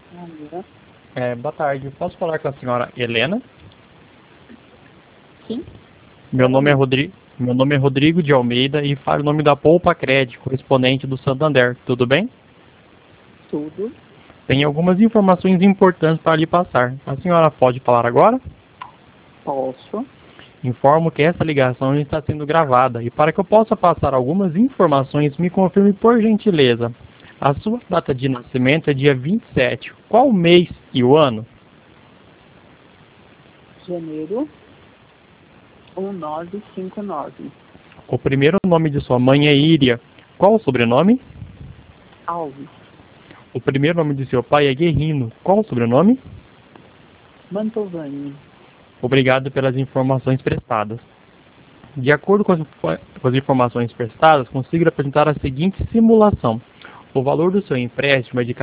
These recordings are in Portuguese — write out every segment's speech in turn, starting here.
Alô? Boa tarde. Posso falar com a senhora Helena? Sim? Meu nome é Rodrigo de Almeida e falo o nome da Poupa Crédito, correspondente do Santander. Tudo bem? Tudo? Tem algumas informações importantes para lhe passar. A senhora pode falar agora? Posso? Informo que essa ligação está sendo gravada e para que eu possa passar algumas informações, me confirme por gentileza. A sua data de nascimento é dia 27. Qual mês e o ano? Janeiro 1959. O primeiro nome de sua mãe é Íria. Qual o sobrenome? Alves. O primeiro nome de seu pai é Guerrino. Qual o sobrenome? Mantovani. Obrigado pelas informações prestadas. De acordo com as informações prestadas, consigo apresentar a seguinte simulação. O valor do seu empréstimo é de R$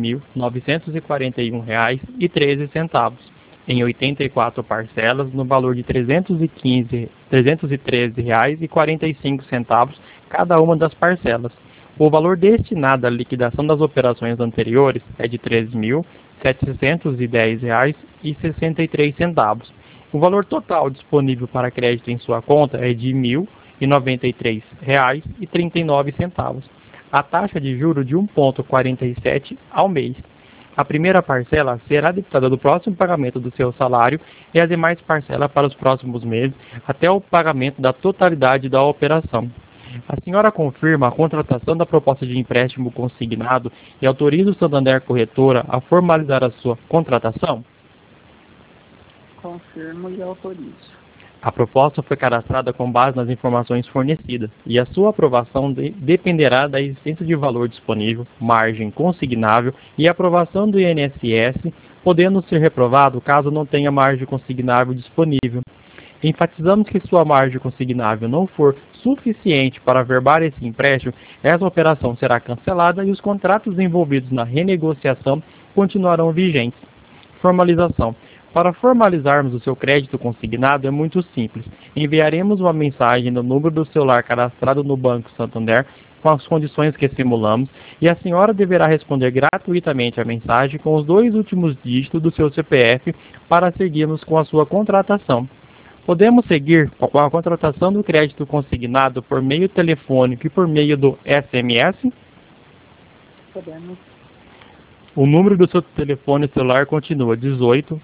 14.941,13, em 84 parcelas, no valor de R$ 313,45 cada uma das parcelas. O valor destinado à liquidação das operações anteriores é de R$ 13.710,63. O valor total disponível para crédito em sua conta é de R$ 1.093,39. A taxa de juros de 1,47 ao mês. A primeira parcela será debitada do próximo pagamento do seu salário e as demais parcelas para os próximos meses, até o pagamento da totalidade da operação. A senhora confirma a contratação da proposta de empréstimo consignado e autoriza o Santander Corretora a formalizar a sua contratação? Confirmo e autorizo. A proposta foi cadastrada com base nas informações fornecidas e a sua aprovação dependerá da existência de valor disponível, margem consignável e aprovação do INSS, podendo ser reprovado caso não tenha margem consignável disponível. Enfatizamos que sua margem consignável não for suficiente para averbar esse empréstimo, essa operação será cancelada e os contratos envolvidos na renegociação continuarão vigentes. Formalização. Para formalizarmos o seu crédito consignado é muito simples. Enviaremos uma mensagem no número do celular cadastrado no Banco Santander com as condições que simulamos e a senhora deverá responder gratuitamente a mensagem com os 2 últimos dígitos do seu CPF para seguirmos com a sua contratação. Podemos seguir com a contratação do crédito consignado por meio telefônico e por meio do SMS? Podemos? O número do seu telefone celular continua 18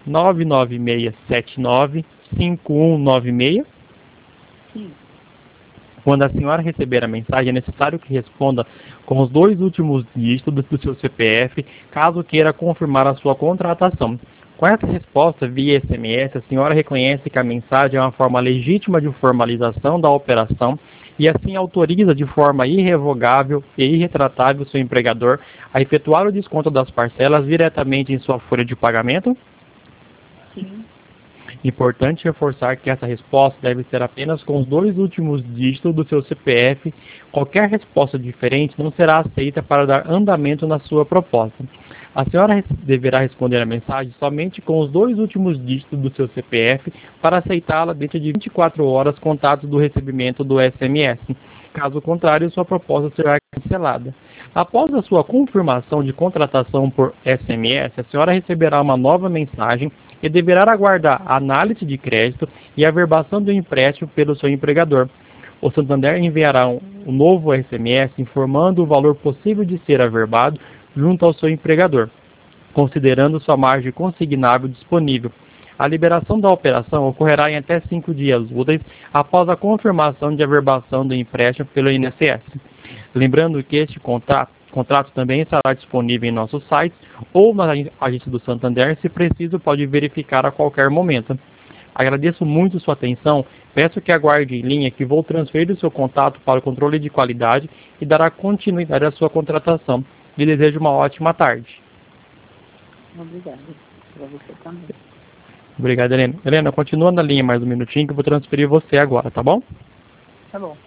99679 5196. Sim. Quando a senhora receber a mensagem, é necessário que responda com os 2 últimos dígitos do seu CPF, caso queira confirmar a sua contratação. Com essa resposta via SMS, a senhora reconhece que a mensagem é uma forma legítima de formalização da operação e assim autoriza de forma irrevogável e irretratável o seu empregador a efetuar o desconto das parcelas diretamente em sua folha de pagamento? Sim. Importante reforçar que essa resposta deve ser apenas com os 2 últimos dígitos do seu CPF. Qualquer resposta diferente não será aceita para dar andamento na sua proposta. A senhora deverá responder a mensagem somente com os 2 últimos dígitos do seu CPF para aceitá-la dentro de 24 horas contados do recebimento do SMS. Caso contrário, sua proposta será cancelada. Após a sua confirmação de contratação por SMS, a senhora receberá uma nova mensagem e deverá aguardar a análise de crédito e a averbação do empréstimo pelo seu empregador. O Santander enviará um novo SMS informando o valor possível de ser averbado junto ao seu empregador, considerando sua margem consignável disponível. A liberação da operação ocorrerá em até 5 dias úteis após a confirmação de averbação do empréstimo pelo INSS. Lembrando que este contrato também estará disponível em nosso site ou na agência do Santander, se preciso pode verificar a qualquer momento. Agradeço muito sua atenção, peço que aguarde em linha que vou transferir o seu contato para o controle de qualidade e dará continuidade à sua contratação. Lhe desejo uma ótima tarde. Obrigada. Para você também. Obrigado, Helena. Helena, continua na linha mais um minutinho que eu vou transferir você agora, tá bom? Tá bom.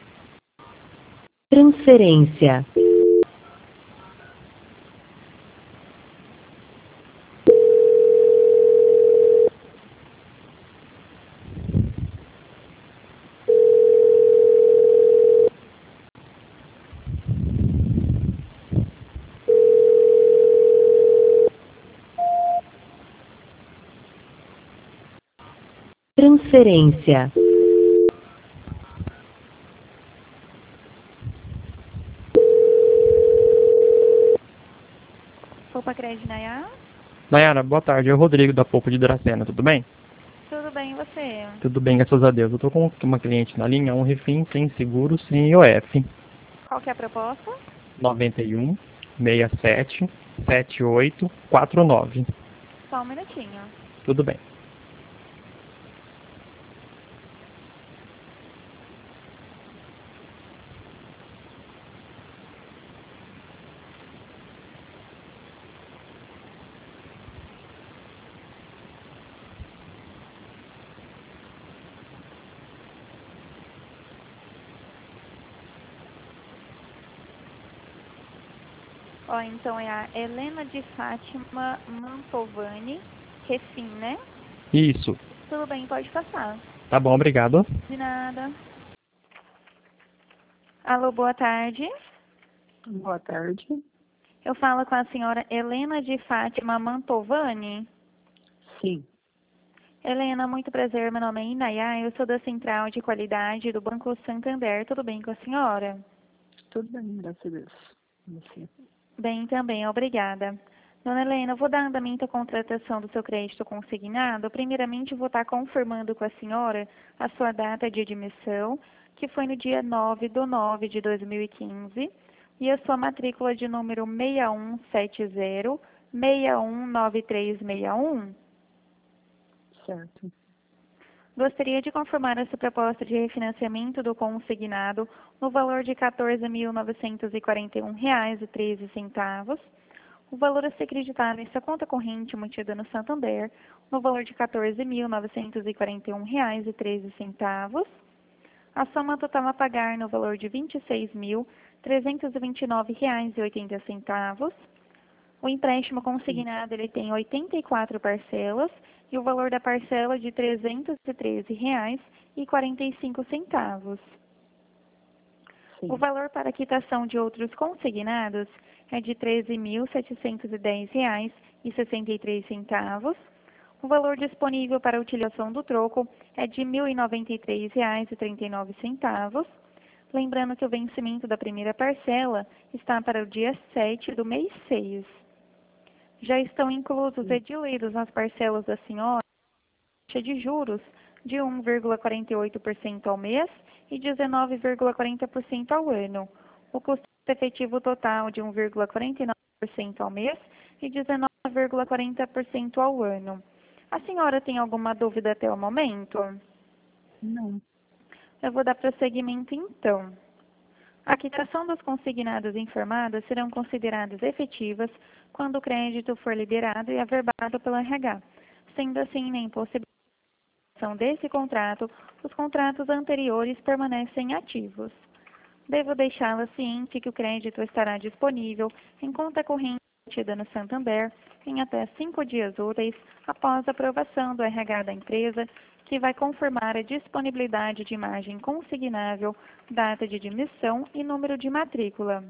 Transferência. transferência. Poupa Crédito Nayá? Nayara, boa tarde. É o Rodrigo da Poupa de Dracena, tudo bem? Tudo bem, e você? Tudo bem, graças a Deus. Eu tô com uma cliente na linha, um refém sem seguro, sem IOF. Qual que é a proposta? 91 67 78 49. Só um minutinho. Tudo bem. Ó, então é a Helena de Fátima Mantovani, Refim, né? Isso. Tudo bem, pode passar. Tá bom, obrigado. De nada. Alô, boa tarde. Boa tarde. Eu falo com a senhora Helena de Fátima Mantovani. Sim. Helena, muito prazer, meu nome é Inayá, eu sou da Central de Qualidade do Banco Santander. Tudo bem com a senhora? Tudo bem, graças a Deus. Você. Bem, também, obrigada. Dona Helena, eu vou dar andamento à contratação do seu crédito consignado. Primeiramente, eu vou estar confirmando com a senhora a sua data de admissão, que foi no dia 9/9/2015, e a sua matrícula de número 6170 619361. Certo. Gostaria de confirmar essa proposta de refinanciamento do consignado no valor de R$ 14.941,13. O valor a ser acreditado nessa conta corrente mantida no Santander, no valor de R$ 14.941,13. A soma total a pagar no valor de R$ 26.329,80. O empréstimo consignado ele tem 84 parcelas e o valor da parcela de R$ 313,45. Sim. O valor para a quitação de outros consignados é de R$ 13.710,63. O valor disponível para a utilização do troco é de R$ 1.093,39. Lembrando que o vencimento da primeira parcela está para o dia 7 do mês 6. Já estão inclusos e diluídos nas parcelas da senhora taxa de juros de 1,48% ao mês e 19,40% ao ano. O custo efetivo total de 1,49% ao mês e 19,40% ao ano. A senhora tem alguma dúvida até o momento? Não. Eu vou dar prosseguimento então. A quitação dos consignados informados serão consideradas efetivas quando o crédito for liberado e averbado pelo RH. Sendo assim, na impossibilidade desse contrato, os contratos anteriores permanecem ativos. Devo deixá-la ciente que o crédito estará disponível em conta corrente emitida no Santander em até 5 dias úteis após a aprovação do RH da empresa, que vai confirmar a disponibilidade de imagem consignável, data de admissão e número de matrícula.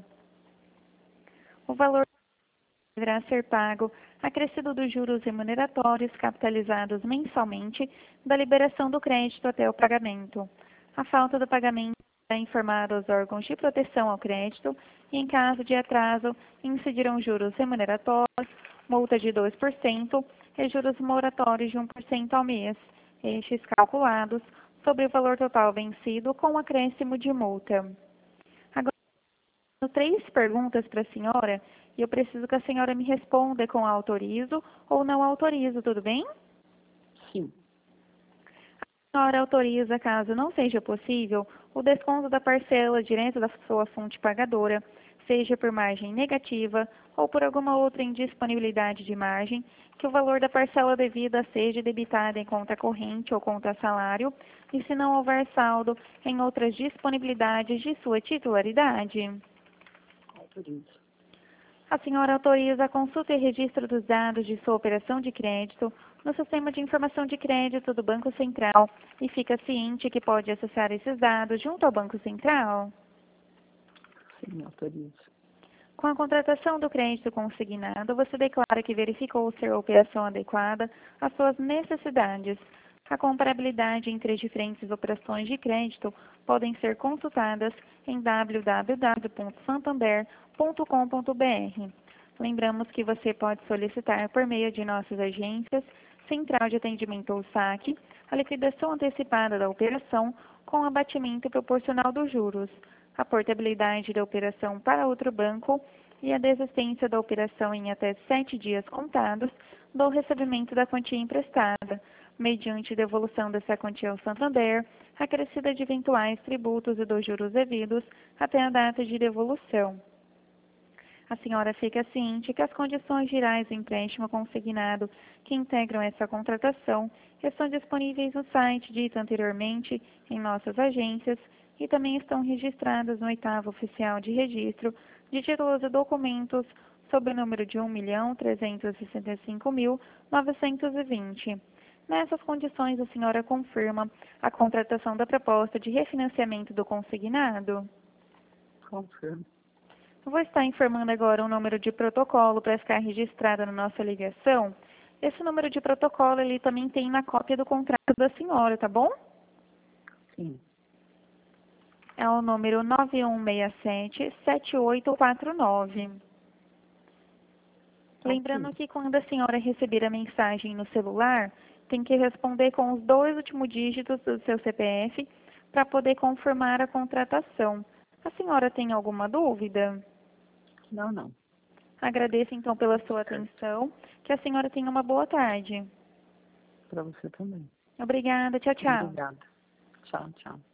O valor deverá ser pago acrescido dos juros remuneratórios capitalizados mensalmente da liberação do crédito até o pagamento. A falta do pagamento será informada aos órgãos de proteção ao crédito e, em caso de atraso, incidirão juros remuneratórios, multa de 2% e juros moratórios de 1% ao mês, estes calculados sobre o valor total vencido com acréscimo de multa. Agora, tenho 3 perguntas para a senhora e eu preciso que a senhora me responda com autorizo ou não autorizo, tudo bem? Sim. A senhora autoriza, caso não seja possível, o desconto da parcela direto da sua fonte pagadora, seja por margem negativa ou por alguma outra indisponibilidade de margem, que o valor da parcela devida seja debitada em conta corrente ou conta salário, e se não houver saldo, em outras disponibilidades de sua titularidade. Autorizo. A senhora autoriza a consulta e registro dos dados de sua operação de crédito no Sistema de Informação de Crédito do Banco Central e fica ciente que pode acessar esses dados junto ao Banco Central? Sim, autorizo. Com a contratação do crédito consignado, você declara que verificou ser a operação adequada às suas necessidades. A comparabilidade entre as diferentes operações de crédito podem ser consultadas em www.santander.com.br. Lembramos que você pode solicitar por meio de nossas agências, Central de Atendimento ou SAC, a liquidação antecipada da operação com abatimento proporcional dos juros, a portabilidade da operação para outro banco e a desistência da operação em até 7 dias contados do recebimento da quantia emprestada, mediante devolução dessa quantia ao Santander, acrescida de eventuais tributos e dos juros devidos até a data de devolução. A senhora fica ciente que as condições gerais do empréstimo consignado que integram essa contratação estão disponíveis no site dito anteriormente em nossas agências e também estão registradas no 8º Oficial de Registro de Títulos e Documentos sob o número de 1.365.920. Nessas condições, a senhora confirma a contratação da proposta de refinanciamento do consignado? Confirmo. Vou estar informando agora um número de protocolo para ficar registrado na nossa ligação. Esse número de protocolo ele também tem na cópia do contrato da senhora, tá bom? Sim. É o número 9167-7849. Lembrando que quando a senhora receber a mensagem no celular, tem que responder com os 2 últimos dígitos do seu CPF para poder confirmar a contratação. A senhora tem alguma dúvida? Não, não. Agradeço então pela sua atenção. Que a senhora tenha uma boa tarde. Para você também. Obrigada. Tchau, tchau. Obrigada. Tchau, tchau.